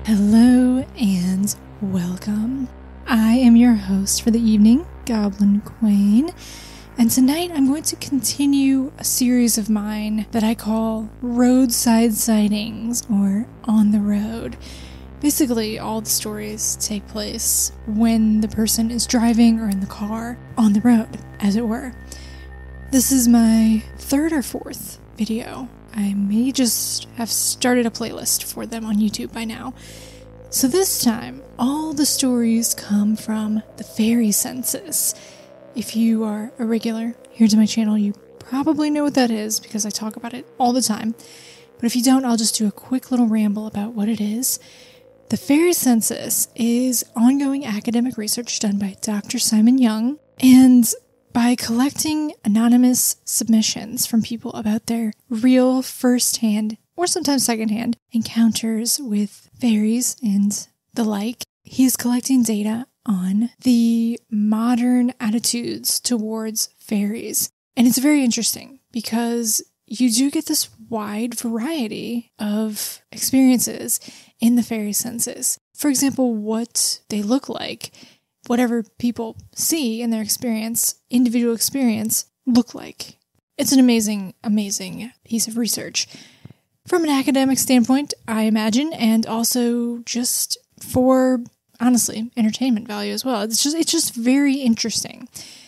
Hello and welcome. I am your host for the evening, Goblin Queen, and tonight I'm going to continue a series of mine that I call Roadside Sightings or On the Road. Basically, all the stories take place when the person is driving or in the car on the road, as it were. This is my third or fourth video. I may just have started a playlist for them on YouTube by now. So this time, all the stories come from the fairy census. If you are a regular here to my channel, you probably know what that is because I talk about it all the time. But if you don't, I'll just do a quick little ramble about what it is. The fairy census is ongoing academic research done by Dr. Simon Young, and by collecting anonymous submissions from people about their real first-hand, or sometimes second-hand, encounters with fairies and the like, he's collecting data on the modern attitudes towards fairies. And it's very interesting because you do get this wide variety of experiences in the fairy census. For example, what they look like. Whatever people see in their experience, individual experience, look like. It's an amazing, amazing piece of research. From an academic standpoint, I imagine, and also just for, honestly, entertainment value as well. It's just very interesting.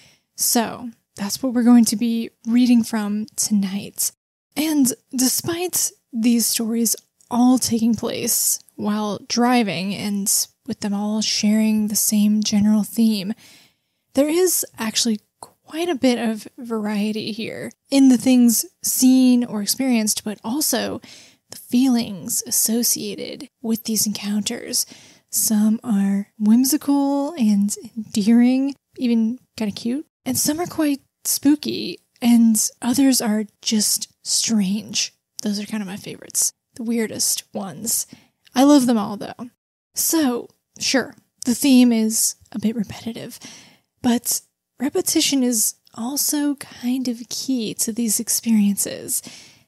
So, that's what we're going to be reading from tonight. And despite these stories all taking place while driving and with them all sharing the same general theme, there is actually quite a bit of variety here in the things seen or experienced, but also the feelings associated with these encounters. Some are whimsical and endearing, even kind of cute, and some are quite spooky, and others are just strange. Those are kind of my favorites, the weirdest ones. I love them all, though. So, sure, the theme is a bit repetitive, but repetition is also kind of key to these experiences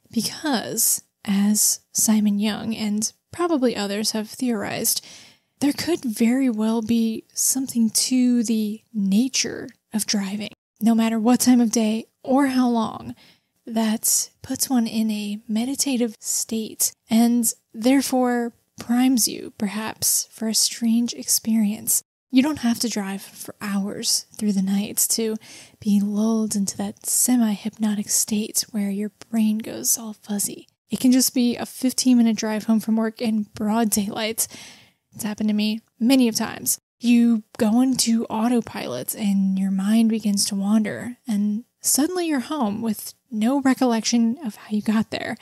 because, as Simon Young and probably others have theorized, there could very well be something to the nature of driving, no matter what time of day or how long, that puts one in a meditative state and therefore primes you, perhaps, for a strange experience. You don't have to drive for hours through the night to be lulled into that semi-hypnotic state where your brain goes all fuzzy. It can just be a 15-minute drive home from work in broad daylight. It's happened to me many of times. You go into autopilot and your mind begins to wander, and suddenly you're home with no recollection of how you got there.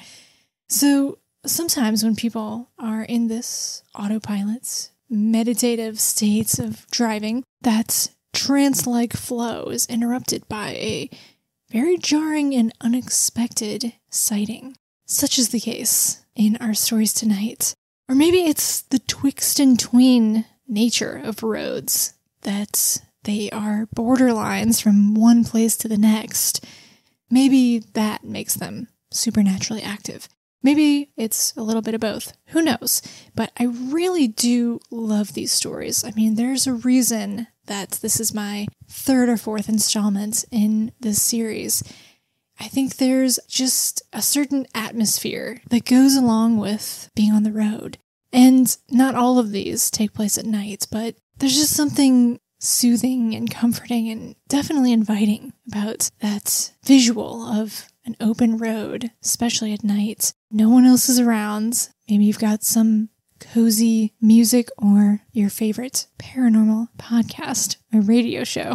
So, sometimes when people are in this autopilot, meditative states of driving, that trance-like flow is interrupted by a very jarring and unexpected sighting. Such is the case in our stories tonight. Or maybe it's the twixt and tween nature of roads, that they are borderlines from one place to the next. Maybe that makes them supernaturally active. Maybe it's a little bit of both. Who knows? But I really do love these stories. I mean, there's a reason that this is my third or fourth installment in this series. I think there's just a certain atmosphere that goes along with being on the road. And not all of these take place at night, but there's just something soothing and comforting and definitely inviting about that visual of an open road, especially at night. No one else is around. Maybe you've got some cozy music or your favorite paranormal podcast or radio show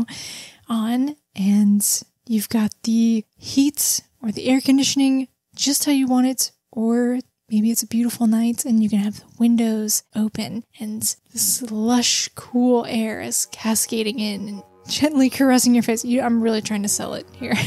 on, and you've got the heat or the air conditioning just how you want it, or maybe it's a beautiful night and you can have the windows open and this lush, cool air is cascading in and gently caressing your face. I'm really trying to sell it here.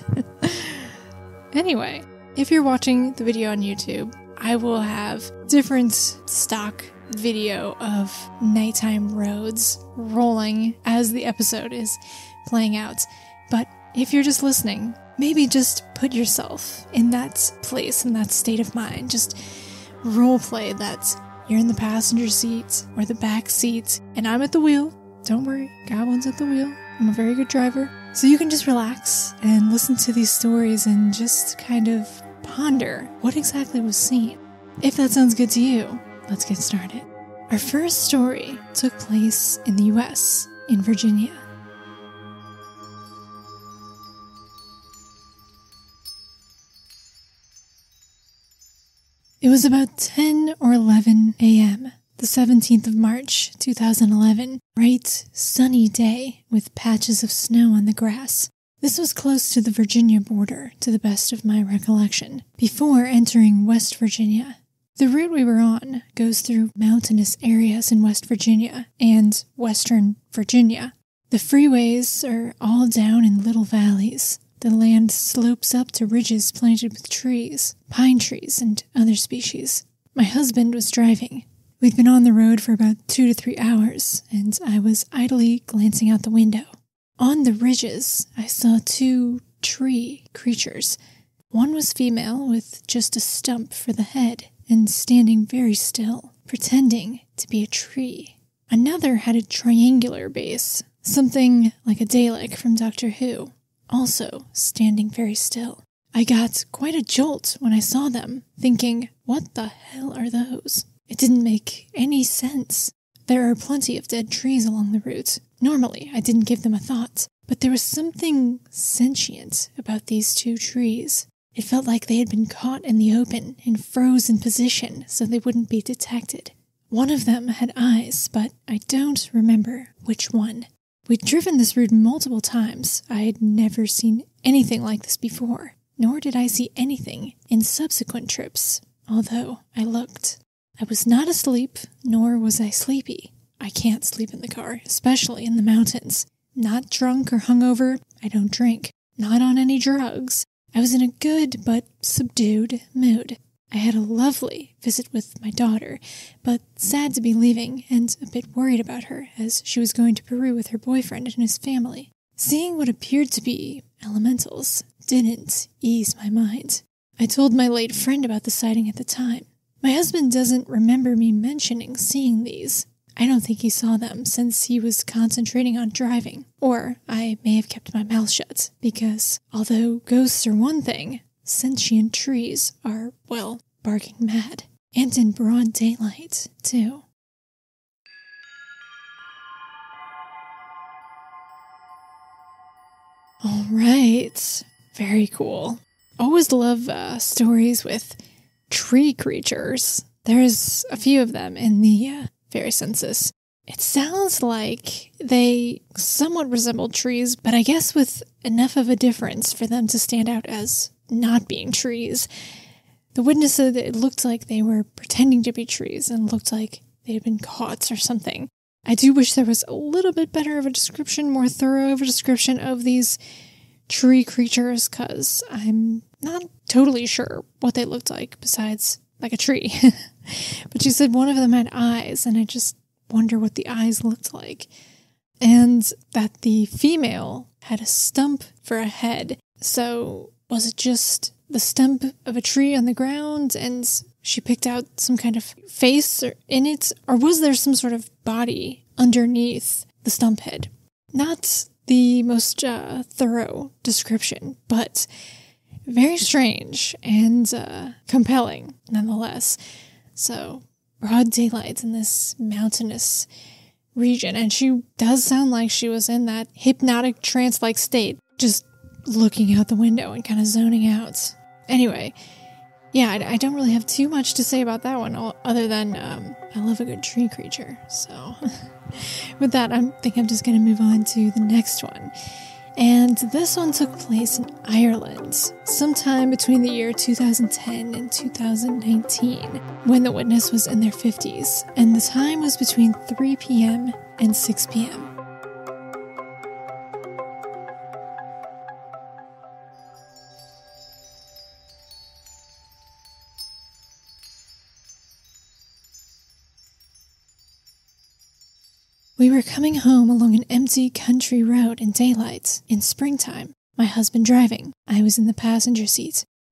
Anyway, if you're watching the video on YouTube, I will have different stock video of nighttime roads rolling as the episode is playing out. But if you're just listening, maybe just put yourself in that place, in that state of mind. Just role play that you're in the passenger seat or the back seat, and I'm at the wheel. Don't worry, Goblin's at the wheel. I'm a very good driver. So you can just relax and listen to these stories and just kind of ponder what exactly was seen. If that sounds good to you, let's get started. Our first story took place in the US, in Virginia. It was about 10 or 11 a.m., the 17th of March, 2011, bright, sunny day with patches of snow on the grass. This was close to the Virginia border, to the best of my recollection, before entering West Virginia. The route we were on goes through mountainous areas in West Virginia and Western Virginia. The freeways are all down in little valleys. The land slopes up to ridges planted with trees, pine trees, and other species. My husband was driving. We'd been on the road for about 2 to 3 hours, and I was idly glancing out the window. On the ridges, I saw 2 tree creatures. One was female with just a stump for the head and standing very still, pretending to be a tree. Another had a triangular base, something like a Dalek from Doctor Who, also standing very still. I got quite a jolt when I saw them, thinking, what the hell are those? It didn't make any sense. There are plenty of dead trees along the route. Normally, I didn't give them a thought, but there was something sentient about these 2 trees. It felt like they had been caught in the open and froze in position so they wouldn't be detected. One of them had eyes, but I don't remember which one. We'd driven this route multiple times. I had never seen anything like this before, nor did I see anything in subsequent trips, although I looked. I was not asleep, nor was I sleepy. I can't sleep in the car, especially in the mountains. Not drunk or hungover, I don't drink. Not on any drugs. I was in a good but subdued mood. I had a lovely visit with my daughter, but sad to be leaving and a bit worried about her as she was going to Peru with her boyfriend and his family. Seeing what appeared to be elementals didn't ease my mind. I told my late friend about the sighting at the time. My husband doesn't remember me mentioning seeing these. I don't think he saw them since he was concentrating on driving. Or I may have kept my mouth shut, because although ghosts are one thing, sentient trees are, well, barking mad. And in broad daylight, too. All right. Very cool. Always love stories with tree creatures. There's a few of them in the fairy census. It sounds like they somewhat resemble trees, but I guess with enough of a difference for them to stand out as not being trees. The witness said that it looked like they were pretending to be trees and looked like they had been caught or something. I do wish there was a little bit better of a description, more thorough of a description of these tree creatures, because I'm not totally sure what they looked like besides like a tree. But she said one of them had eyes, and I just wonder what the eyes looked like. And that the female had a stump for a head. So was it just the stump of a tree on the ground and she picked out some kind of face in it? Or was there some sort of body underneath the stump head? Not the most thorough description, but very strange and compelling nonetheless. So, broad daylight in this mountainous region, and she does sound like she was in that hypnotic trance-like state, just looking out the window and kind of zoning out. Anyway, yeah, I don't really have too much to say about that one, other than I love a good tree creature. So, with that, I think I'm just going to move on to the next one. And this one took place in Ireland, sometime between the year 2010 and 2019, when the witness was in their 50s, and the time was between 3 p.m. and 6 p.m. We were coming home along an empty country road in daylight, in springtime. My husband driving. I was in the passenger seat.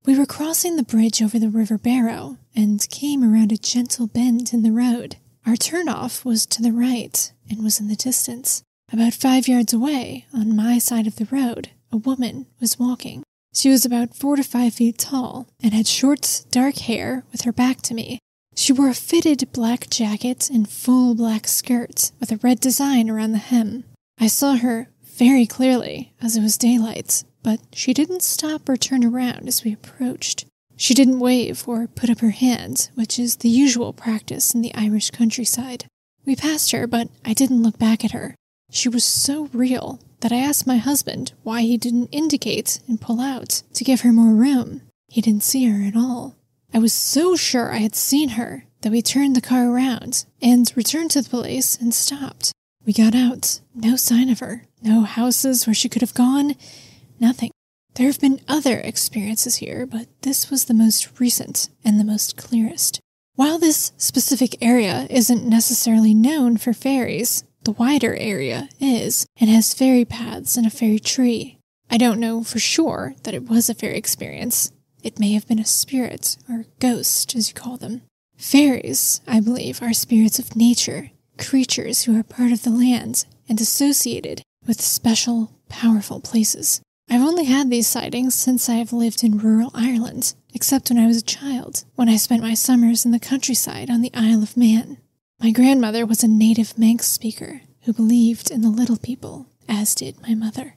We were crossing the bridge over the River Barrow and came around a gentle bend in the road. Our turnoff was to the right and was in the distance. About 5 yards away, on my side of the road, a woman was walking. She was about 4 to 5 feet tall and had short, dark hair with her back to me. She wore a fitted black jacket and full black skirt with a red design around the hem. I saw her very clearly as it was daylight, but she didn't stop or turn around as we approached. She didn't wave or put up her hand, which is the usual practice in the Irish countryside. We passed her, but I didn't look back at her. She was so real that I asked my husband why he didn't indicate and pull out to give her more room. He didn't see her at all. I was so sure I had seen her that we turned the car around and returned to the place and stopped. We got out. No sign of her. No houses where she could have gone. Nothing. There have been other experiences here, but this was the most recent and the most clearest. While this specific area isn't necessarily known for fairies, the wider area is, and has fairy paths and a fairy tree. I don't know for sure that it was a fairy experience. It may have been a spirit, or ghost, as you call them. Fairies, I believe, are spirits of nature, creatures who are part of the land and associated with special, powerful places. I've only had these sightings since I have lived in rural Ireland, except when I was a child, when I spent my summers in the countryside on the Isle of Man. My grandmother was a native Manx speaker who believed in the little people, as did my mother.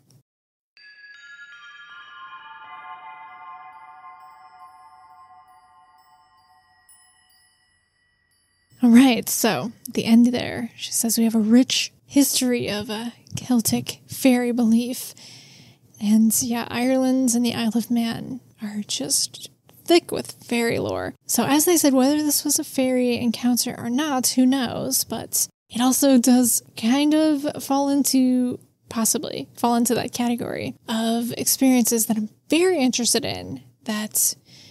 All right, so at the end there, she says we have a rich history of a Celtic fairy belief. And yeah, Ireland and the Isle of Man are just thick with fairy lore. So as I said, whether this was a fairy encounter or not, who knows? But it also does kind of possibly fall into that category of experiences that I'm very interested in, that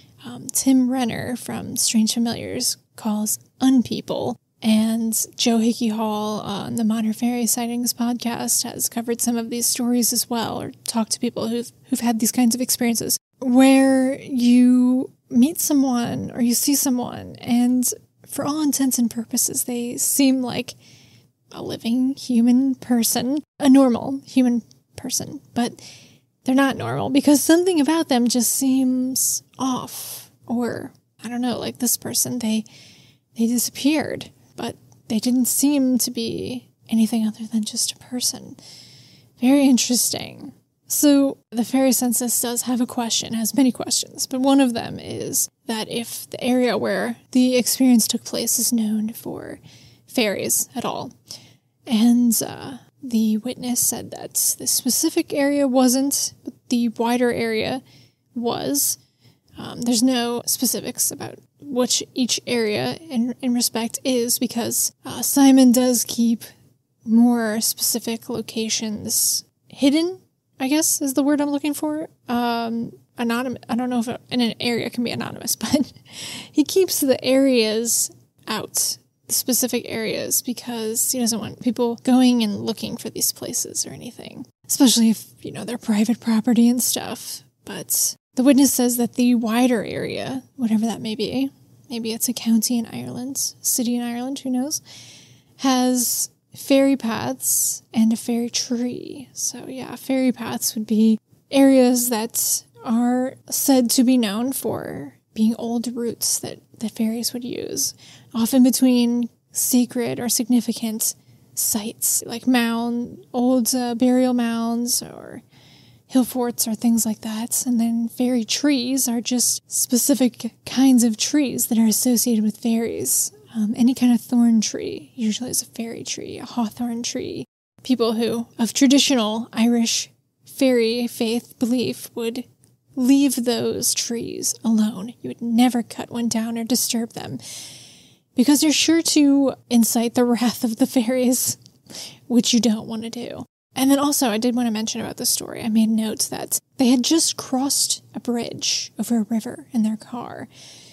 Tim Renner from Strange Familiars calls unpeople. And Joe Hickey Hall on the Modern Fairy Sightings podcast has covered some of these stories as well, or talked to people who've had these kinds of experiences, where you meet someone or you see someone and for all intents and purposes, they seem like a living human person, a normal human person, but they're not normal because something about them just seems off. Or, I don't know, like this person, they disappeared, but they didn't seem to be anything other than just a person. Very interesting. So the fairy census does have a question, has many questions, but one of them is that if the area where the experience took place is known for fairies at all. And the witness said that the specific area wasn't, but the wider area was. There's no specifics about which each area in respect is, because Simon does keep more specific locations hidden, I guess is the word I'm looking for. Anonymous. I don't know if an area can be anonymous, but he keeps the areas out, the specific areas, because he doesn't want people going and looking for these places or anything, especially if, they're private property and stuff. But the witness says that the wider area, whatever that may be, maybe it's a county in Ireland, city in Ireland, who knows, has fairy paths and a fairy tree. So yeah, fairy paths would be areas that are said to be known for being old routes that fairies would use, often between sacred or significant sites, like old burial mounds or hill forts or things like that. And then fairy trees are just specific kinds of trees that are associated with fairies. Any kind of thorn tree usually is a fairy tree, a hawthorn tree. People who, of traditional Irish fairy faith belief, would leave those trees alone. You would never cut one down or disturb them, because you're sure to incite the wrath of the fairies, which you don't want to do. And then also, I did want to mention about this story. I made note that they had just crossed a bridge over a river in their car.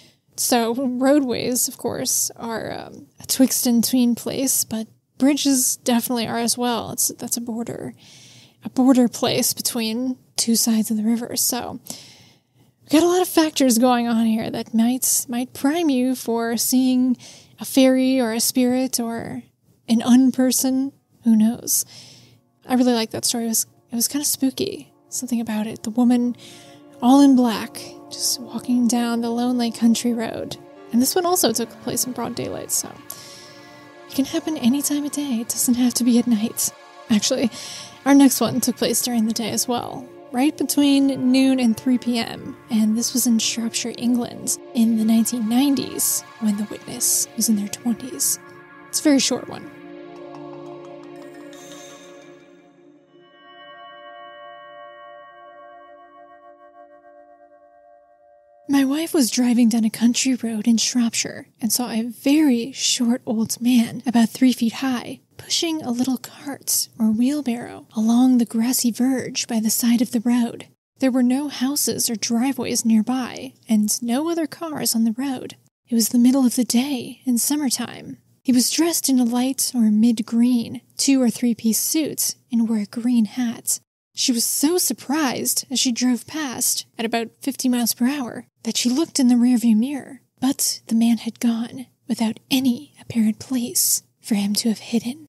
So roadways, of course, are a twixt and tween place, but bridges definitely are as well. That's a border place between two sides of the river. So we got a lot of factors going on here that might prime you for seeing a fairy or a spirit or an unperson. Who knows? I really like that story. It was kind of spooky. Something about it. The woman, all in black, just walking down the lonely country road. And this one also took place in broad daylight, so it can happen any time of day. It doesn't have to be at night. Actually, our next one took place during the day as well, right between noon and 3 p.m., and this was in Shropshire, England, in the 1990s, when the witness was in their 20s. It's a very short one. My wife was driving down a country road in Shropshire and saw a very short old man, about 3 feet high, pushing a little cart or wheelbarrow along the grassy verge by the side of the road. There were no houses or driveways nearby, and no other cars on the road. It was the middle of the day in summertime. He was dressed in a light or mid-green 2- or 3-piece suit and wore a green hat. She was so surprised as she drove past, at about 50 miles per hour, that she looked in the rearview mirror. But the man had gone, without any apparent place for him to have hidden.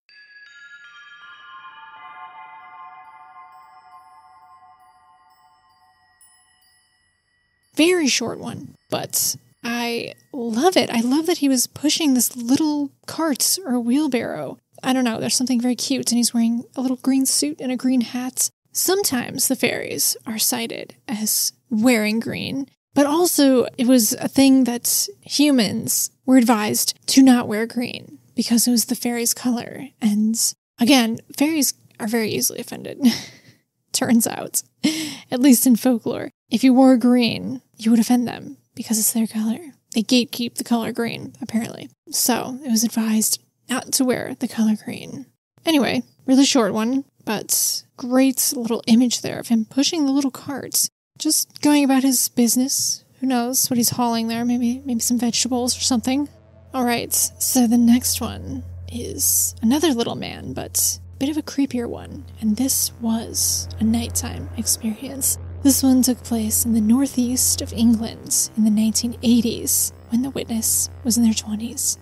Very short one, but I love it. I love that he was pushing this little cart or wheelbarrow. I don't know, there's something very cute, and he's wearing a little green suit and a green hat. Sometimes the fairies are cited as wearing green, but also it was a thing that humans were advised to not wear green because it was the fairies' color. And again, fairies are very easily offended. Turns out, at least in folklore, if you wore green, you would offend them because it's their color. They gatekeep the color green, apparently. So it was advised not to wear the color green. Anyway, really short one, but great little image there of him pushing the little carts, just going about his business. Who knows what he's hauling there? Maybe some vegetables or something. All right, so the next one is another little man, but a bit of a creepier one, and this was a nighttime experience. This one took place in the northeast of England in the 1980s, when the witness was in their 20s.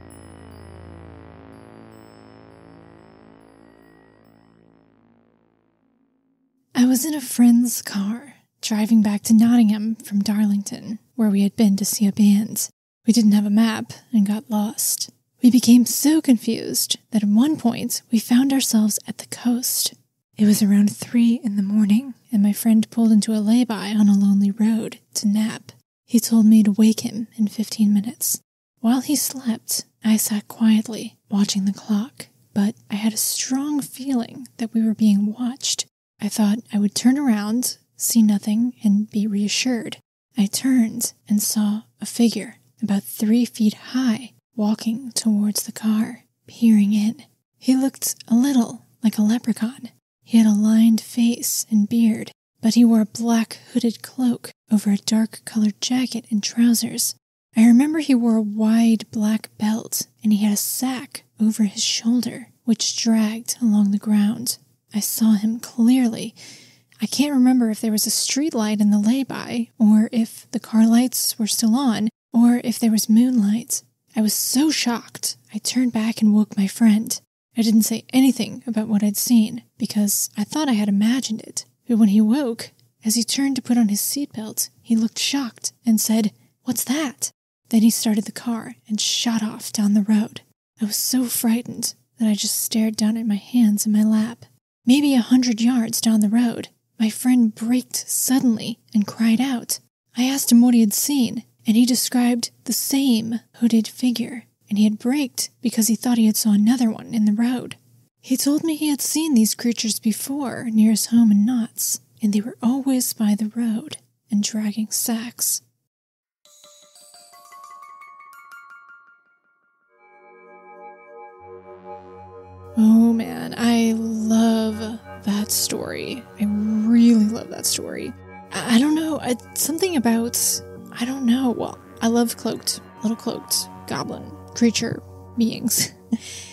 I was in a friend's car, driving back to Nottingham from Darlington, where we had been to see a band. We didn't have a map and got lost. We became so confused that at one point we found ourselves at the coast. It was around 3 a.m, and my friend pulled into a lay-by on a lonely road to nap. He told me to wake him in 15 minutes. While he slept, I sat quietly, watching the clock, but I had a strong feeling that we were being watched. I thought I would turn around, see nothing, and be reassured. I turned and saw a figure about 3 feet high walking towards the car, peering in. He looked a little like a leprechaun. He had a lined face and beard, but he wore a black hooded cloak over a dark-colored jacket and trousers. I remember he wore a wide black belt, and he had a sack over his shoulder, which dragged along the ground. I saw him clearly. I can't remember if there was a street light in the lay-by, or if the car lights were still on, or if there was moonlight. I was so shocked, I turned back and woke my friend. I didn't say anything about what I'd seen, because I thought I had imagined it. But when he woke, as he turned to put on his seatbelt, he looked shocked and said, "What's that?" Then he started the car and shot off down the road. I was so frightened that I just stared down at my hands in my lap. Maybe 100 yards down the road, my friend braked suddenly and cried out. I asked him what he had seen, and he described the same hooded figure, and he had braked because he thought he had saw another one in the road. He told me he had seen these creatures before near his home in Notts, and they were always by the road and dragging sacks. Oh man, I love that story. I really love that story. I don't know, something about, I don't know, well, I love little cloaked goblin creature beings.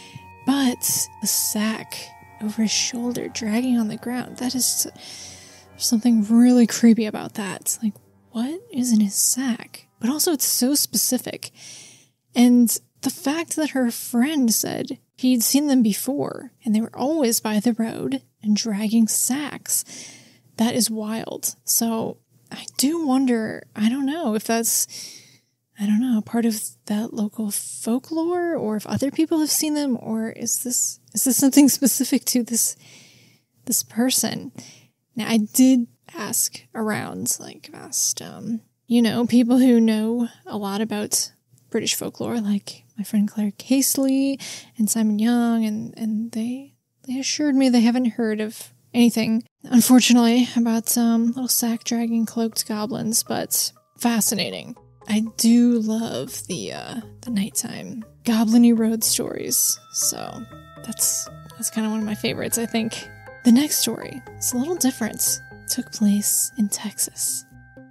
But the sack over his shoulder dragging on the ground, that is, There's something really creepy about that. Like, what is in his sack? But also it's so specific. And the fact that her friend said he'd seen them before and they were always by the road and dragging sacks, that is wild. So I do wonder, I don't know if that's, part of that local folklore, or if other people have seen them, or is this something specific to this person? Now, I did ask around, people who know a lot about British folklore, like my friend Claire Casely and Simon Young, and they assured me they haven't heard of anything, unfortunately, about little sack-dragging cloaked goblins, but fascinating. I do love the nighttime goblin-y road stories, so that's kind of one of my favorites, I think. The next story is a little different. It took place in Texas.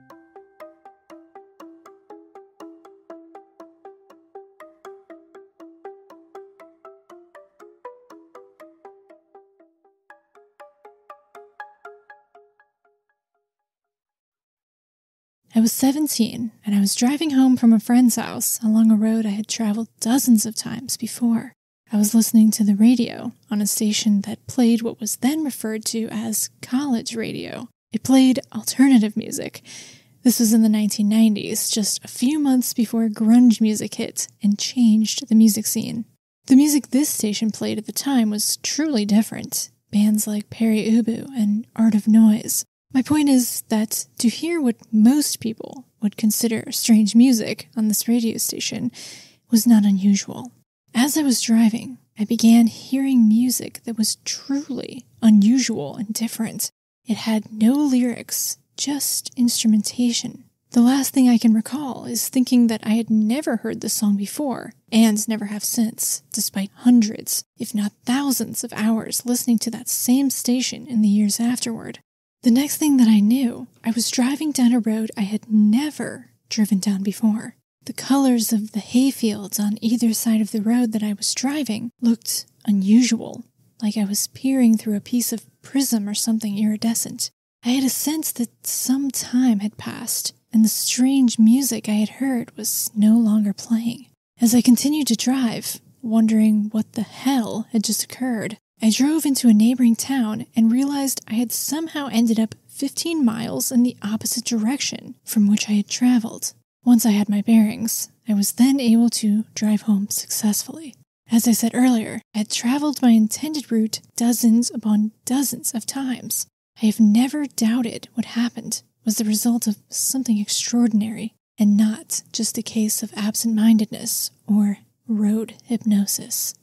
I was 17, and I was driving home from a friend's house along a road I had traveled dozens of times before. I was listening to the radio on a station that played what was then referred to as college radio. It played alternative music. This was in the 1990s, just a few months before grunge music hit and changed the music scene. The music this station played at the time was truly different. Bands like Perry Ubu and Art of Noise. My point is that to hear what most people would consider strange music on this radio station was not unusual. As I was driving, I began hearing music that was truly unusual and different. It had no lyrics, just instrumentation. The last thing I can recall is thinking that I had never heard this song before, and never have since, despite hundreds, if not thousands of hours listening to that same station in the years afterward. The next thing that I knew, I was driving down a road I had never driven down before. The colors of the hayfields on either side of the road that I was driving looked unusual, like I was peering through a piece of prism or something iridescent. I had a sense that some time had passed, and the strange music I had heard was no longer playing. As I continued to drive, wondering what the hell had just occurred, I drove into a neighboring town and realized I had somehow ended up 15 miles in the opposite direction from which I had traveled. Once I had my bearings, I was then able to drive home successfully. As I said earlier, I had traveled my intended route dozens upon dozens of times. I have never doubted what happened was the result of something extraordinary and not just a case of absent-mindedness or road hypnosis.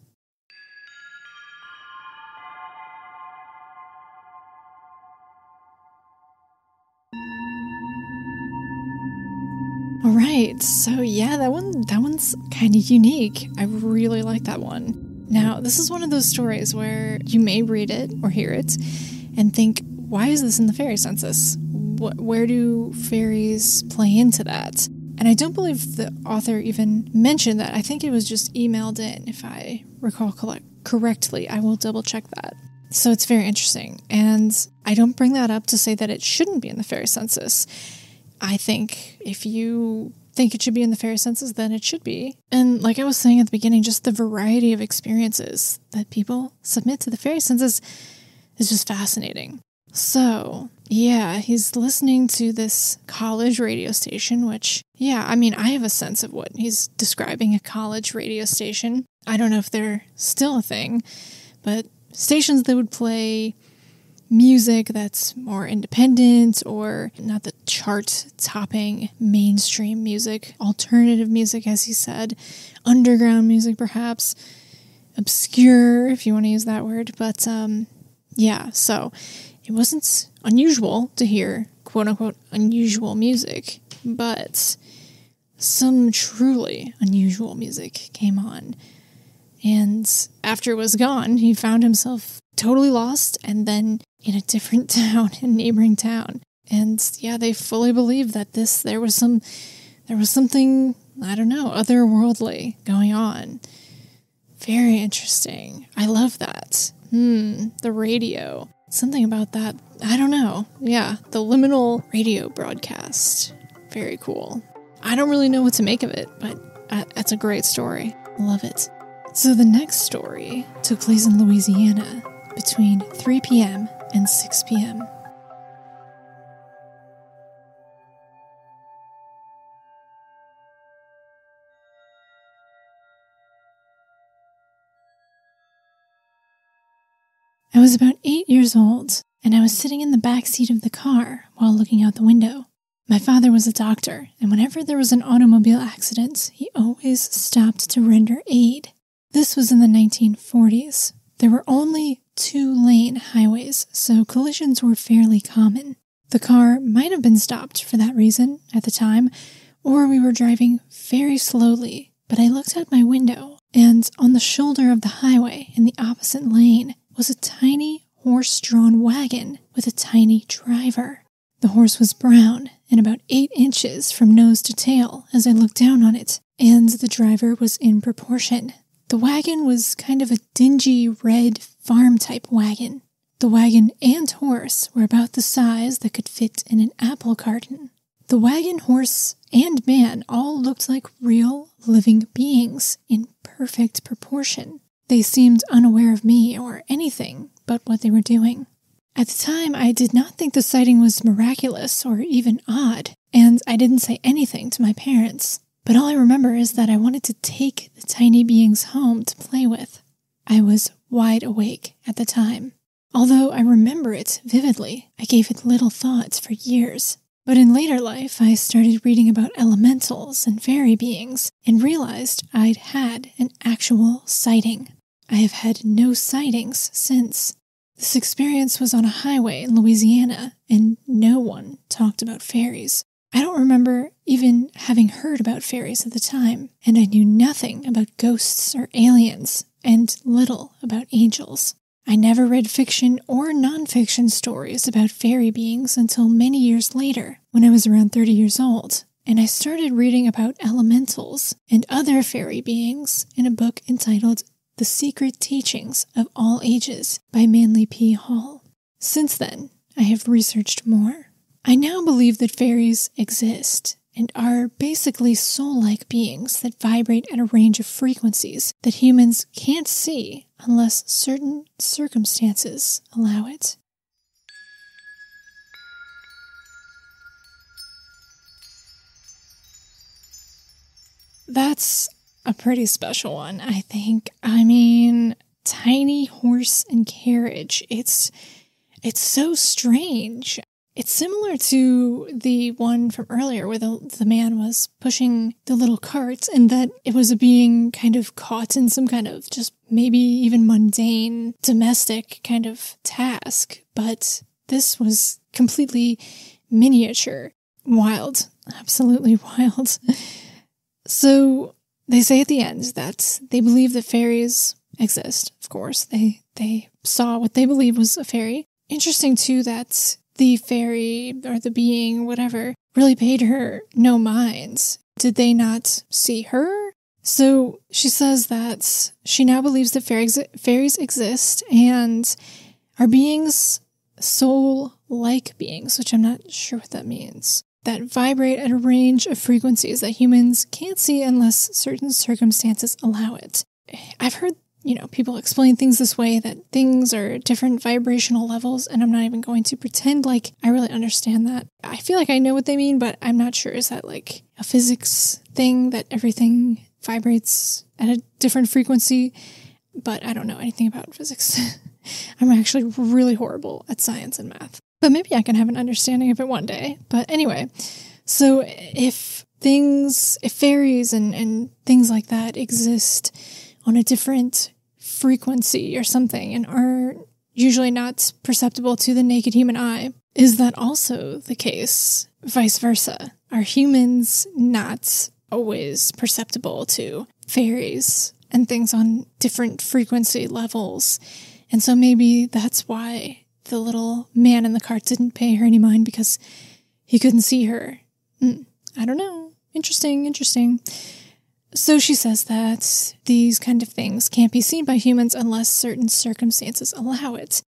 All right, so yeah, that one's kind of unique. I really like that one. Now, this is one of those stories where you may read it or hear it and think, why is this in the fairy census? Where do fairies play into that? And I don't believe the author even mentioned that. I think it was just emailed in, if I recall correctly. I will double check that. So it's very interesting. And I don't bring that up to say that it shouldn't be in the fairy census. I think if you think it should be in the fairy census, then it should be. And like I was saying at the beginning, just the variety of experiences that people submit to the fairy census is just fascinating. So, yeah, he's listening to this college radio station, which, yeah, I mean, I have a sense of what he's describing a college radio station. I don't know if they're still a thing, but stations that would play music that's more independent or not the chart-topping mainstream music, alternative music, as he said, underground music perhaps, obscure, if you want to use that word. But yeah, so it wasn't unusual to hear quote-unquote unusual music, but some truly unusual music came on. And after it was gone, he found himself totally lost and then in a different town, a neighboring town. And yeah, they fully believed that there was something, I don't know, otherworldly going on. Very interesting. I love that. The radio. Something about that I don't know. Yeah, the liminal radio broadcast. Very cool. I don't really know what to make of it, but that's a great story. Love it. So the next story took place in Louisiana between 3 p.m. and 6 p.m. I was about 8 years old, and I was sitting in the back seat of the car while looking out the window. My father was a doctor, and whenever there was an automobile accident, he always stopped to render aid. This was in the 1940s. There were only 2-lane highways, so collisions were fairly common. The car might have been stopped for that reason at the time, or we were driving very slowly, but I looked out my window, and on the shoulder of the highway in the opposite lane was a tiny horse-drawn wagon with a tiny driver. The horse was brown and about 8 inches from nose to tail as I looked down on it, and the driver was in proportion. The wagon was kind of a dingy red farm-type wagon. The wagon and horse were about the size that could fit in an apple carton. The wagon, horse, and man all looked like real living beings in perfect proportion. They seemed unaware of me or anything but what they were doing. At the time, I did not think the sighting was miraculous or even odd, and I didn't say anything to my parents. But all I remember is that I wanted to take the tiny beings home to play with. I was wide awake at the time. Although I remember it vividly, I gave it little thought for years. But in later life, I started reading about elementals and fairy beings and realized I'd had an actual sighting. I have had no sightings since. This experience was on a highway in Louisiana, and no one talked about fairies. I don't remember even having heard about fairies at the time, and I knew nothing about ghosts or aliens, and little about angels. I never read fiction or nonfiction stories about fairy beings until many years later, when I was around 30 years old, and I started reading about elementals and other fairy beings in a book entitled The Secret Teachings of All Ages by Manly P. Hall. Since then, I have researched more. I now believe that fairies exist and are basically soul-like beings that vibrate at a range of frequencies that humans can't see unless certain circumstances allow it. That's a pretty special one, I think. I mean, tiny horse and carriage. It's so strange. It's similar to the one from earlier where the man was pushing the little cart and that it was a being kind of caught in some kind of just maybe even mundane domestic kind of task. But this was completely miniature. Wild. Absolutely wild. So they say at the end that they believe that fairies exist. Of course, they saw what they believe was a fairy. Interesting too that the fairy or the being, whatever, really paid her no mind. Did they not see her? So she says that she now believes that fairies exist and are beings, soul-like beings, which I'm not sure what that means, that vibrate at a range of frequencies that humans can't see unless certain circumstances allow it. I've heard people explain things this way, that things are different vibrational levels, and I'm not even going to pretend like I really understand that. I feel like I know what they mean, but I'm not sure. Is that like a physics thing that everything vibrates at a different frequency? But I don't know anything about physics. I'm actually really horrible at science and math. But maybe I can have an understanding of it one day. But anyway, so if fairies and things like that exist on a different frequency or something and are usually not perceptible to the naked human eye, is that also the case vice versa? Are humans not always perceptible to fairies and things on different frequency levels? And so maybe that's why the little man in the cart didn't pay her any mind, because he couldn't see her. I don't know. Interesting. So she says that these kind of things can't be seen by humans unless certain circumstances allow it.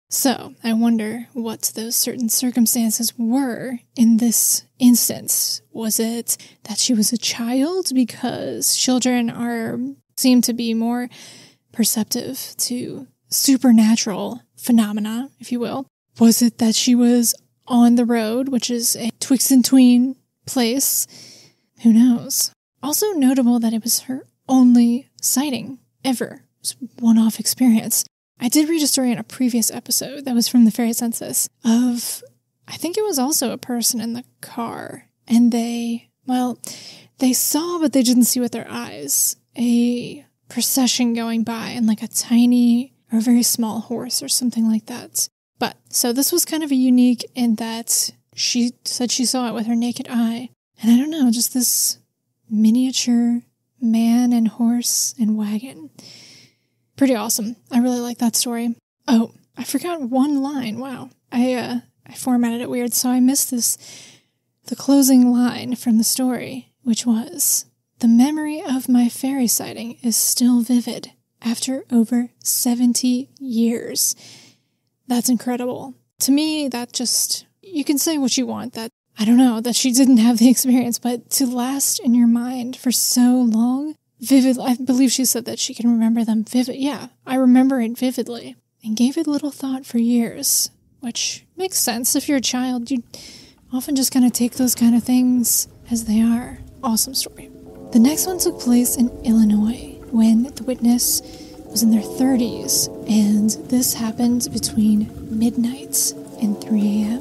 So I wonder what those certain circumstances were in this instance. Was it that she was a child? Because children seem to be more perceptive to supernatural phenomena, if you will. Was it that she was on the road, which is a twixt and tween place? Who knows? Also notable that it was her only sighting ever. It was a one-off experience. I did read a story in a previous episode that was from the Fairy Census of, I think it was also a person in the car, and they saw, but they didn't see with their eyes, a procession going by and like a tiny or a very small horse or something like that. But, so this was kind of a unique in that she said she saw it with her naked eye. And I don't know, just this miniature man and horse and wagon. Pretty awesome. I really like that story. Oh, I forgot one line. Wow. I formatted it weird, so I missed the closing line from the story, which was, "The memory of my fairy sighting is still vivid after over 70 years. That's incredible. To me, that just, you can say what you want, that, I don't know, that she didn't have the experience, but to last in your mind for so long, vivid, I believe she said that she can remember them vivid. Yeah, I remember it vividly and gave it little thought for years, which makes sense. If you're a child, you often just kind of take those kind of things as they are. Awesome story. The next one took place in Illinois when the witness was in their 30s, and this happened between midnight and 3 a.m.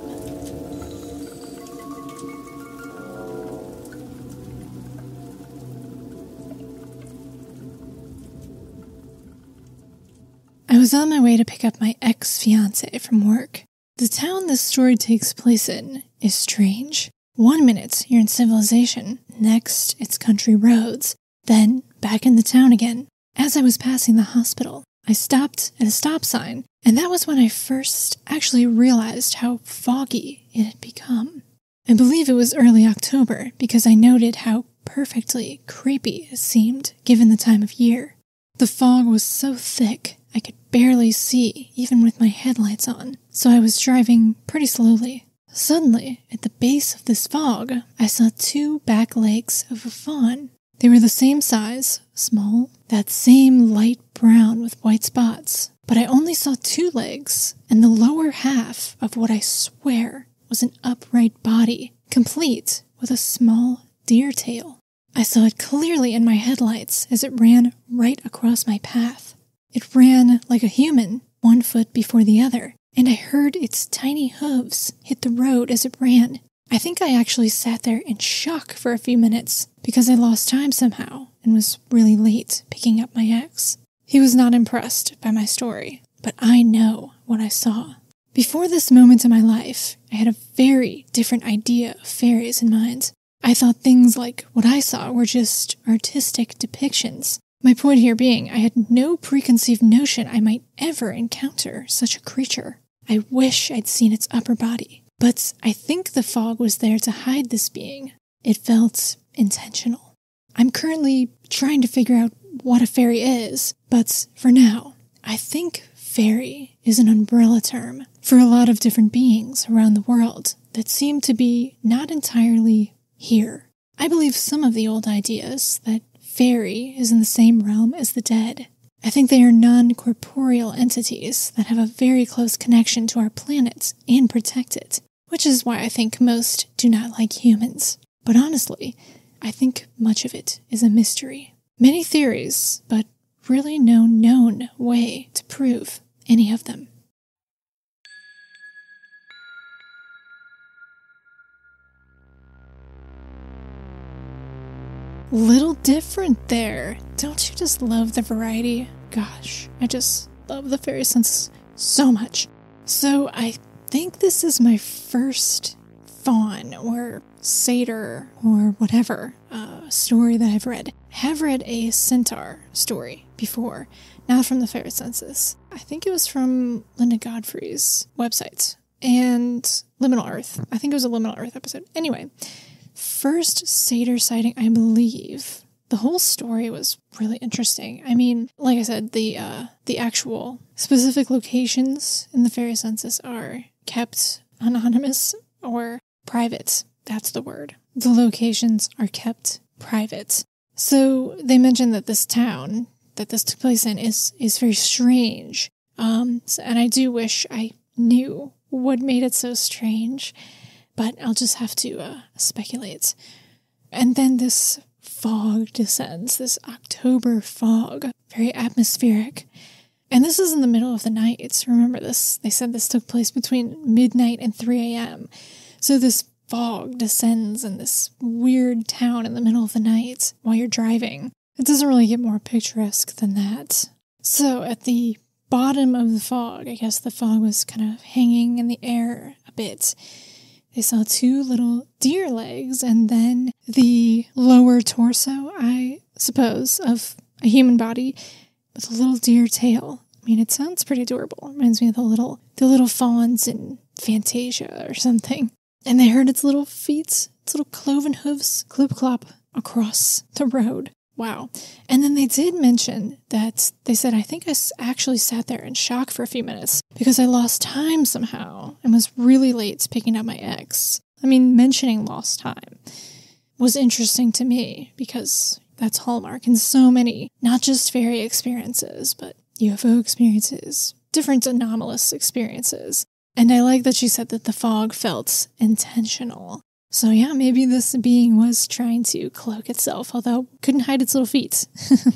I was on my way to pick up my ex-fiancé from work. The town this story takes place in is strange. 1 minute, you're in civilization. Next, it's country roads. Then, back in the town again. As I was passing the hospital, I stopped at a stop sign, and that was when I first actually realized how foggy it had become. I believe it was early October because I noted how perfectly creepy it seemed given the time of year. The fog was so thick I could barely see even with my headlights on, so I was driving pretty slowly. Suddenly, at the base of this fog, I saw 2 back legs of a fawn. They were the same size, small, that same light brown with white spots, but I only saw 2 legs, and the lower half of what I swear was an upright body, complete with a small deer tail. I saw it clearly in my headlights as it ran right across my path. It ran like a human, 1 foot before the other, and I heard its tiny hooves hit the road as it ran. I think I actually sat there in shock for a few minutes because I lost time somehow and was really late picking up my ex. He was not impressed by my story, but I know what I saw. Before this moment in my life, I had a very different idea of fairies in mind. I thought things like what I saw were just artistic depictions. My point here being, I had no preconceived notion I might ever encounter such a creature. I wish I'd seen its upper body, but I think the fog was there to hide this being. It felt intentional. I'm currently trying to figure out what a fairy is, but for now, I think fairy is an umbrella term for a lot of different beings around the world that seem to be not entirely here. I believe some of the old ideas that fairy is in the same realm as the dead. I think they are non-corporeal entities that have a very close connection to our planet and protect it, which is why I think most do not like humans. But honestly, I think much of it is a mystery. Many theories, but really no known way to prove any of them. Little different there. Don't you just love the variety? Gosh, I just love the Fairy Census so much. So I think this is my first fawn or satyr or whatever story that I've read. I have read a centaur story before, not from the Fairy Census. I think it was from Linda Godfrey's website and Liminal Earth. I think it was a Liminal Earth episode. Anyway, first satyr sighting, I believe, the whole story was really interesting. I mean, like I said, the actual specific locations in the fairy census are kept anonymous or private. That's the word. The locations are kept private. So they mentioned that this town that this took place in is very strange. And I do wish I knew what made it so strange, but I'll just have to speculate. And then this fog descends, this October fog, very atmospheric. And this is in the middle of the night. Remember this, they said this took place between midnight and 3 a.m. So this fog descends in this weird town in the middle of the night while you're driving. It doesn't really get more picturesque than that. So at the bottom of the fog, I guess the fog was kind of hanging in the air a bit. They saw 2 little deer legs and then the lower torso, I suppose, of a human body with a little deer tail. I mean, it sounds pretty adorable. It reminds me of the little fawns in Fantasia or something. And they heard its little feet, its little cloven hooves, clip-clop across the road. Wow. And then they did mention that they said, I think I actually sat there in shock for a few minutes because I lost time somehow and was really late picking up my ex. I mean, mentioning lost time was interesting to me because that's hallmark in so many, not just fairy experiences, but UFO experiences, different anomalous experiences. And I like that she said that the fog felt intentional. So yeah, maybe this being was trying to cloak itself, although couldn't hide its little feet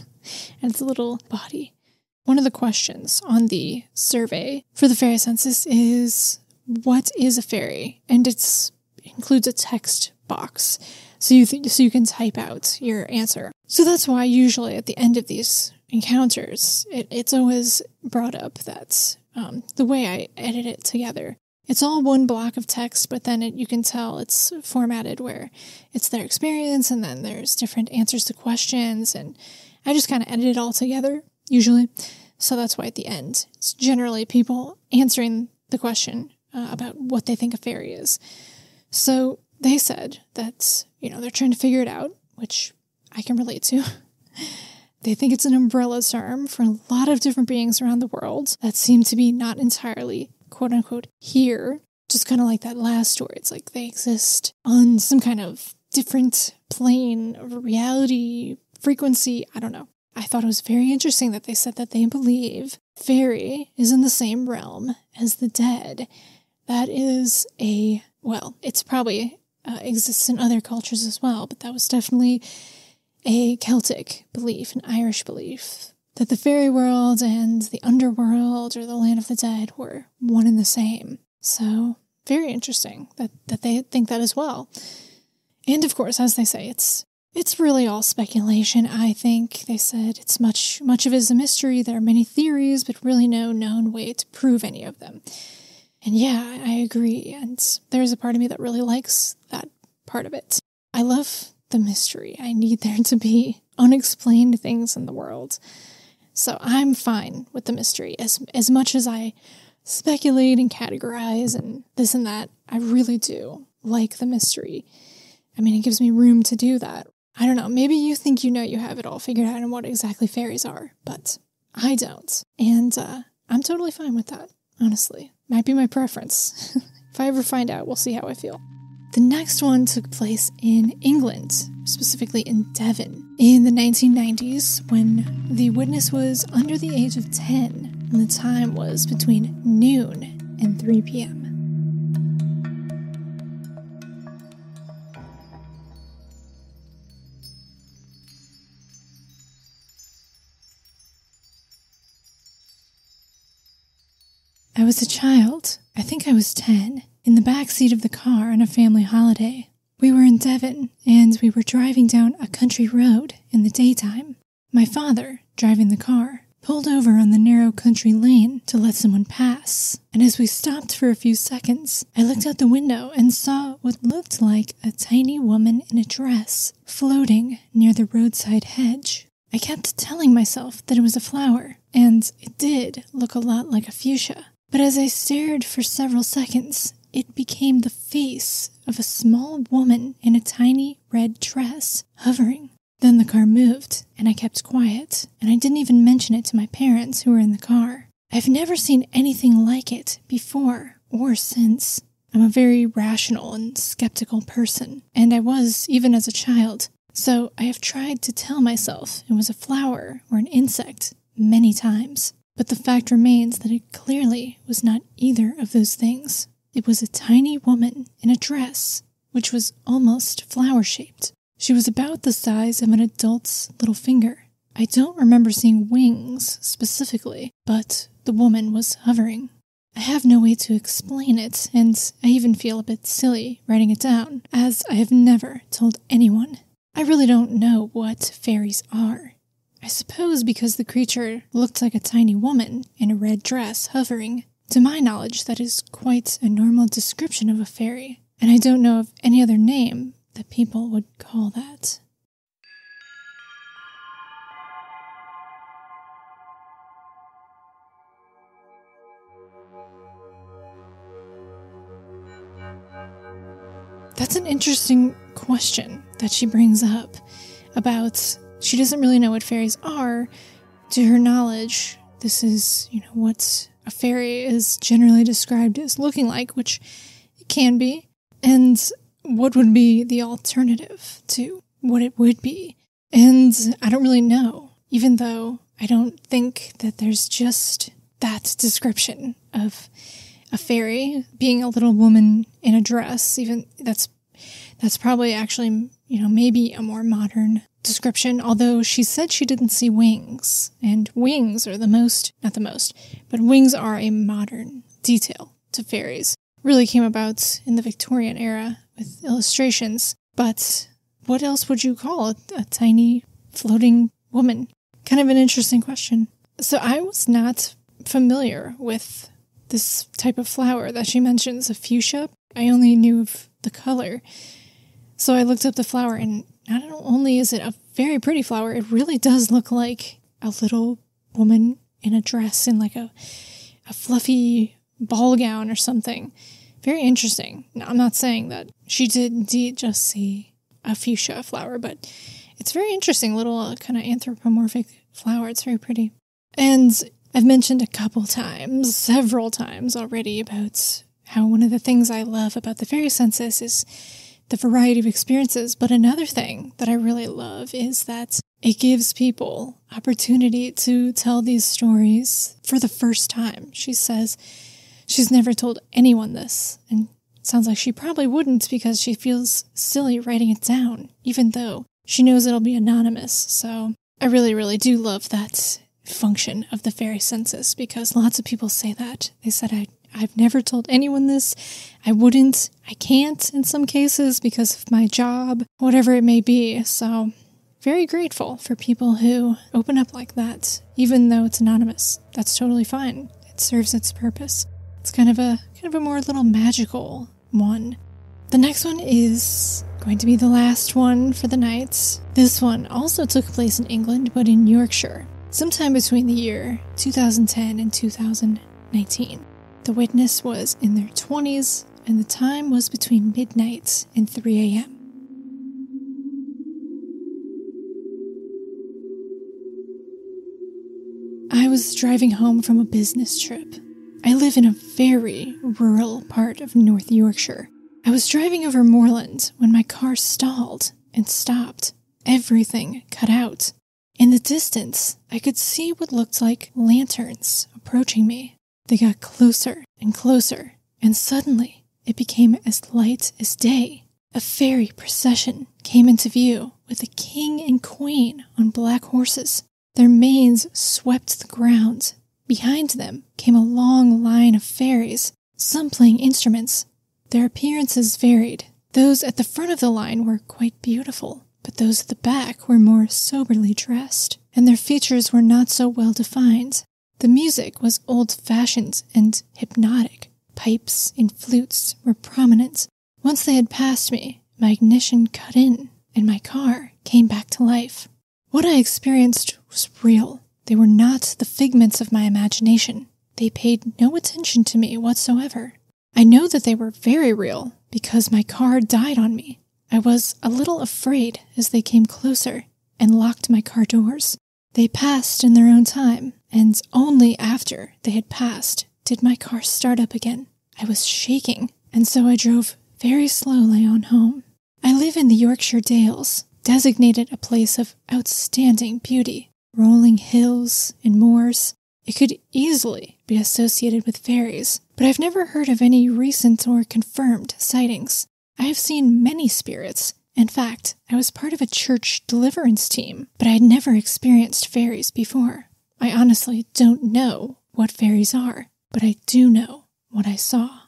and its little body. One of the questions on the survey for the fairy census is, what is a fairy? And it includes a text box, so you can type out your answer. So that's why usually at the end of these encounters, it's always brought up that the way I edit it together, it's all one block of text, but then you can tell it's formatted where it's their experience, and then there's different answers to questions, and I just kind of edit it all together, usually. So that's why at the end, it's generally people answering the question about what they think a fairy is. So they said that, they're trying to figure it out, which I can relate to. They think it's an umbrella term for a lot of different beings around the world that seem to be not entirely quote-unquote here, just kind of like that last story. It's like they exist on some kind of different plane of reality, frequency, I don't know. I thought it was very interesting that they said that they believe fairy is in the same realm as the dead. That is it's probably exists in other cultures as well, but that was definitely a Celtic belief, an Irish belief, that the fairy world and the underworld or the land of the dead were one and the same. So, very interesting that they think that as well. And of course, as they say, it's really all speculation, I think. They said it's much of it is a mystery. There are many theories, but really no known way to prove any of them. And yeah, I agree. And there's a part of me that really likes that part of it. I love the mystery. I need there to be unexplained things in the world. So I'm fine with the mystery. As much as I speculate and categorize and this and that, I really do like the mystery. I mean, it gives me room to do that. I don't know, maybe you think you have it all figured out on what exactly fairies are, but I don't. And I'm totally fine with that, honestly. Might be my preference. If I ever find out, we'll see how I feel. The next one took place in England, specifically in Devon, in the 1990s when the witness was under the age of 10 and the time was between noon and 3 p.m. I was a child. I think I was 10. In the back seat of the car on a family holiday. We were in Devon, and we were driving down a country road in the daytime. My father, driving the car, pulled over on the narrow country lane to let someone pass, and as we stopped for a few seconds, I looked out the window and saw what looked like a tiny woman in a dress floating near the roadside hedge. I kept telling myself that it was a flower, and it did look a lot like a fuchsia. But as I stared for several seconds, it became the face of a small woman in a tiny red dress, hovering. Then the car moved, and I kept quiet, and I didn't even mention it to my parents who were in the car. I've never seen anything like it before or since. I'm a very rational and skeptical person, and I was even as a child, so I have tried to tell myself it was a flower or an insect many times. But the fact remains that it clearly was not either of those things. It was a tiny woman in a dress, which was almost flower-shaped. She was about the size of an adult's little finger. I don't remember seeing wings specifically, but the woman was hovering. I have no way to explain it, and I even feel a bit silly writing it down, as I have never told anyone. I really don't know what fairies are. I suppose because the creature looked like a tiny woman in a red dress hovering. To my knowledge, that is quite a normal description of a fairy, and I don't know of any other name that people would call that. That's an interesting question that she brings up about she doesn't really know what fairies are. To her knowledge, this is, what a fairy is generally described as looking like, which it can be, and what would be the alternative to what it would be. And I don't really know, even though I don't think that there's just that description of a fairy being a little woman in a dress. Even that's probably actually, maybe a more modern description, although she said she didn't see wings, and wings are but wings are a modern detail to fairies. Really came about in the Victorian era with illustrations, but what else would you call a tiny floating woman? Kind of an interesting question. So I was not familiar with this type of flower that she mentions, a fuchsia. I only knew of the color. So I looked up the flower, and not only is it a very pretty flower, it really does look like a little woman in a dress in like a fluffy ball gown or something. Very interesting. Now, I'm not saying that she did indeed just see a fuchsia flower, but it's very interesting, little kind of anthropomorphic flower. It's very pretty. And I've mentioned several times already, about how one of the things I love about the fairy census is the variety of experiences. But another thing that I really love is that it gives people opportunity to tell these stories for the first time. She says she's never told anyone this, and it sounds like she probably wouldn't because she feels silly writing it down, even though she knows it'll be anonymous. So I really, really do love that function of the fairy census, because lots of people say that. They said, I've never told anyone this. I wouldn't. I can't in some cases because of my job, whatever it may be. So very grateful for people who open up like that, even though it's anonymous. That's totally fine. It serves its purpose. It's kind of a more little magical one. The next one is going to be the last one for the night. This one also took place in England, but in Yorkshire, sometime between the year 2010 and 2019. The witness was in their 20s, and the time was between midnight and 3 a.m. I was driving home from a business trip. I live in a very rural part of North Yorkshire. I was driving over moorland when my car stalled and stopped. Everything cut out. In the distance, I could see what looked like lanterns approaching me. They got closer and closer, and suddenly it became as light as day. A fairy procession came into view with a king and queen on black horses. Their manes swept the ground. Behind them came a long line of fairies, some playing instruments. Their appearances varied. Those at the front of the line were quite beautiful, but those at the back were more soberly dressed, and their features were not so well defined. The music was old-fashioned and hypnotic. Pipes and flutes were prominent. Once they had passed me, my ignition cut in, and my car came back to life. What I experienced was real. They were not the figments of my imagination. They paid no attention to me whatsoever. I know that they were very real because my car died on me. I was a little afraid as they came closer. and locked my car doors. They passed in their own time, and only after they had passed did my car start up again. I was shaking, and so I drove very slowly on home. I live in the Yorkshire Dales, designated a place of outstanding beauty, rolling hills and moors. It could easily be associated with fairies, but I've never heard of any recent or confirmed sightings. I have seen many spirits. In fact, I was part of a church deliverance team, but I had never experienced fairies before. I honestly don't know what fairies are, but I do know what I saw.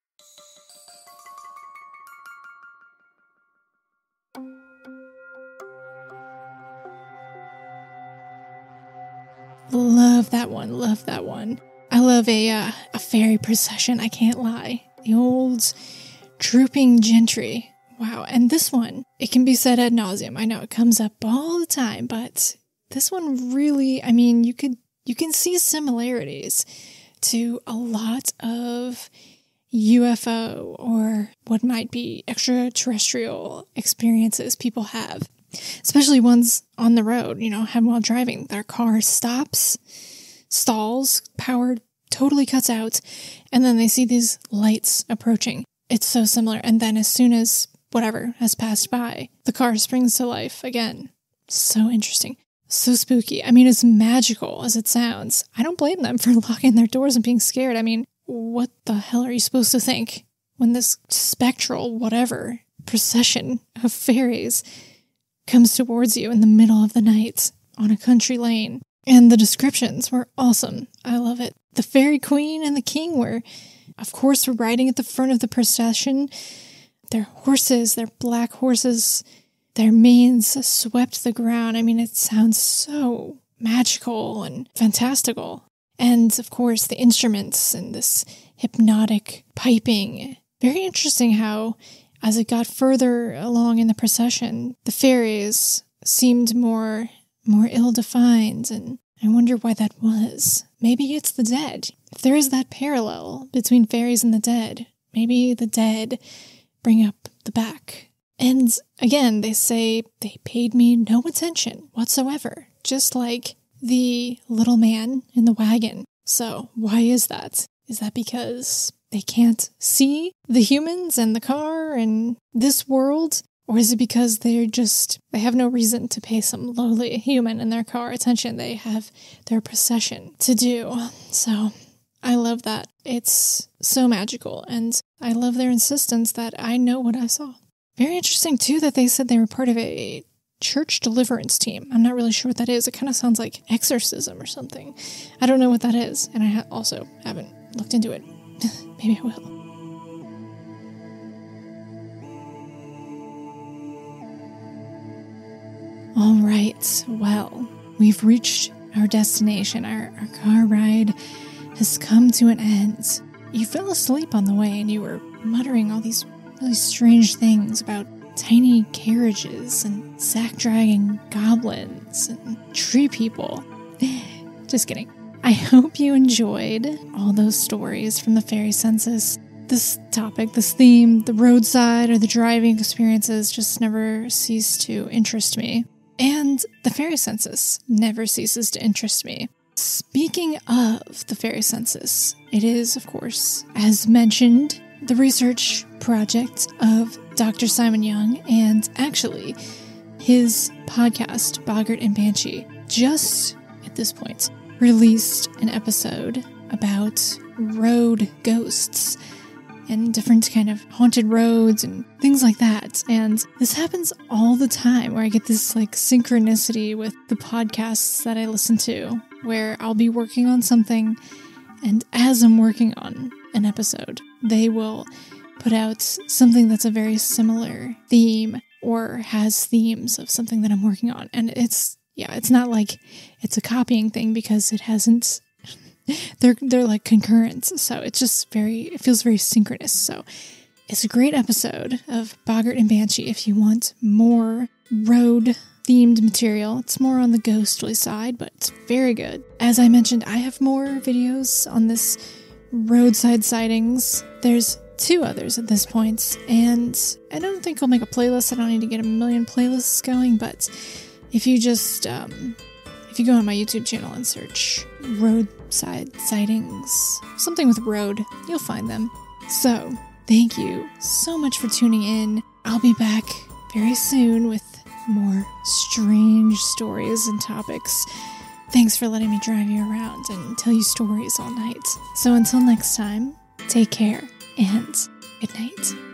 Love that one, love that one. I love a fairy procession, I can't lie. The old trooping gentry. Wow, and this one, it can be said ad nauseum. I know it comes up all the time, but this one really, I mean, you can see similarities to a lot of UFO or what might be extraterrestrial experiences people have. Especially ones on the road, have while driving. Their car stops, stalls, power totally cuts out, and then they see these lights approaching. It's so similar. And then as soon as whatever has passed by, the car springs to life again. So interesting. So spooky. I mean, as magical as it sounds, I don't blame them for locking their doors and being scared. I mean, what the hell are you supposed to think when this spectral whatever procession of fairies comes towards you in the middle of the night on a country lane? And the descriptions were awesome. I love it. The fairy queen and the king were riding at the front of the procession. Their horses, their black horses, their manes swept the ground. I mean, it sounds so magical and fantastical. And of course, the instruments and this hypnotic piping. Very interesting how as it got further along in the procession, the fairies seemed more ill-defined, and I wonder why that was. Maybe it's the dead. If there is that parallel between fairies and the dead, maybe the dead bring up the back. And again, they say they paid me no attention whatsoever, just like the little man in the wagon. So why is that? Is that because they can't see the humans and the car and this world? Or is it because they have no reason to pay some lowly human in their car attention? They have their procession to do. So I love that. It's so magical. And I love their insistence that I know what I saw. Very interesting, too, that they said they were part of a church deliverance team. I'm not really sure what that is. It kind of sounds like exorcism or something. I don't know what that is. And I also haven't looked into it. Maybe I will. All right, well, we've reached our destination. Our car ride has come to an end. You fell asleep on the way and you were muttering all these really strange things about tiny carriages and sack-dragging goblins and tree people. Just kidding. I hope you enjoyed all those stories from the fairy census. This topic, this theme, the roadside or the driving experiences just never cease to interest me. And the fairy census never ceases to interest me. Speaking of the fairy census, it is, of course, as mentioned, the research project of Dr. Simon Young, and actually his podcast, Boggart and Banshee, just at this point released an episode about road ghosts and different kind of haunted roads and things like that. And this happens all the time where I get this synchronicity with the podcasts that I listen to, where I'll be working on something, and as I'm working on an episode, they will put out something that's a very similar theme or has themes of something that I'm working on. And it's not like it's a copying thing because it hasn't. They're like concurrent, so it feels very synchronous. So it's a great episode of Boggart and Banshee if you want more road themed material. It's more on the ghostly side, but it's very good. As I mentioned, I have more videos on this roadside sightings. There's 2 others at this point, and I don't think I'll make a playlist. I don't need to get a million playlists going, but if you just, if you go on my YouTube channel and search roadside sightings, something with road, you'll find them. So, thank you so much for tuning in. I'll be back very soon with more strange stories and topics. Thanks for letting me drive you around and tell you stories all night. So until next time, take care and good night.